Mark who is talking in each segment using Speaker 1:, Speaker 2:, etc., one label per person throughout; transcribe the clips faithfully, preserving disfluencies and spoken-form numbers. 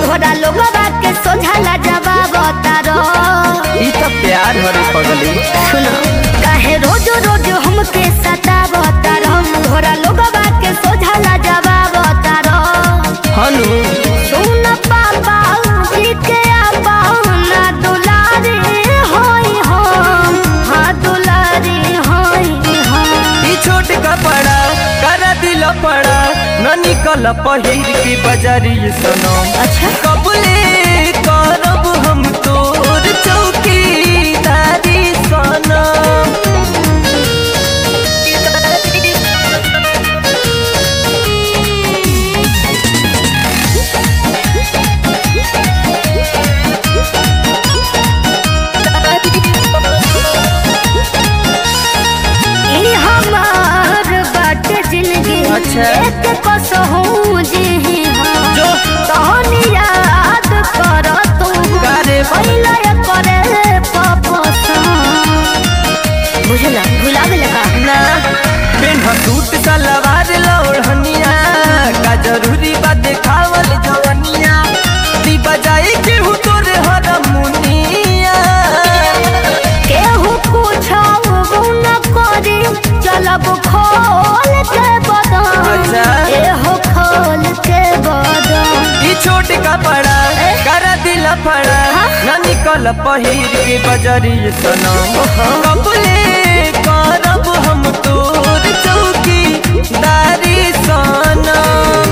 Speaker 1: घोड़ा लोगवा के सोझाला जवाब तारो।
Speaker 2: ई त प्यार हरे पगली।
Speaker 1: सुनो काहे रोज रोज हमके सताव तारो, घोड़ा लोगवा के सोझाला जवाब तारो।
Speaker 2: हनु
Speaker 1: सुन पापा जी के आपा ना दुलारी होई हो, हाँ दुलारी होई हो।
Speaker 2: ई छोट कपड़ा कर दिल पड़ा न निकल पहिर के बजारी सनम।
Speaker 1: अच्छा
Speaker 2: कबले करब हम तोर चौकीदारी सनम।
Speaker 1: ई हमार बाटे जिंदगी
Speaker 2: अच्छा।
Speaker 1: एक कसहूं जी हाँ
Speaker 2: जो
Speaker 1: तहनी याद कर तू
Speaker 2: करे
Speaker 1: पहिला करे पपसा। बुझला भुला गेल का
Speaker 2: ना पेन सूट सलवार लौड़निया का जरूरी बा देखावल जवनिया। दी बजाई के हु तोरे हरमुनिया।
Speaker 1: केहू पूछाऊ न करी चलब खोल के बदन।
Speaker 2: अच्छा।
Speaker 1: एहो खोल के बदन।
Speaker 2: ई छोट कपड़ा कर दिल फड़ा न निकल पहिर के बजरी सनम। कबले करब हम तोर चौकीदारी सनम।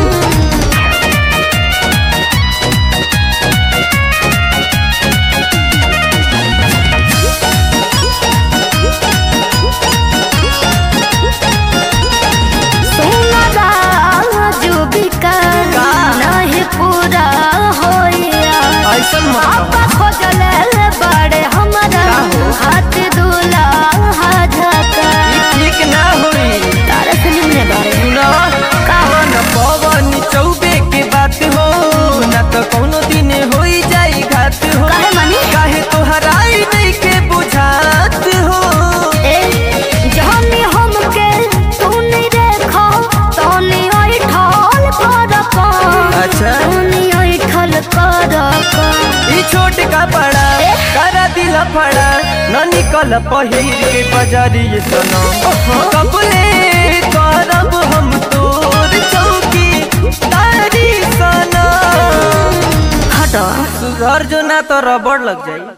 Speaker 1: सुनरा जुबिका नहीं पूरा होइया।
Speaker 2: ऐसन मत
Speaker 1: पापा खोजले बड़े हमारा हाथ दूल्हा झका।
Speaker 2: ई ठीक ना होई।
Speaker 1: तारा से निमने बारे
Speaker 2: सुना कवन पवन चौबे के बात हो ना तो कोनो दिन होई जाई घात हो।
Speaker 1: काहे मानी?
Speaker 2: काहे तोहराई नहीं के बुझात हो।
Speaker 1: ए जहनी हमके तूनी देखो तोनी ओइ ठल कर।
Speaker 2: अच्छा।
Speaker 1: तूनी ओइ ठल कर।
Speaker 2: ई छोट कपड़ा कर दिल फड़ा न निकल पहिर के बजारी सनम। कबले करब हम तोर चौकीदारी सनम।
Speaker 1: हटो
Speaker 2: सुधर जो ना तो रबड़ लग जाई।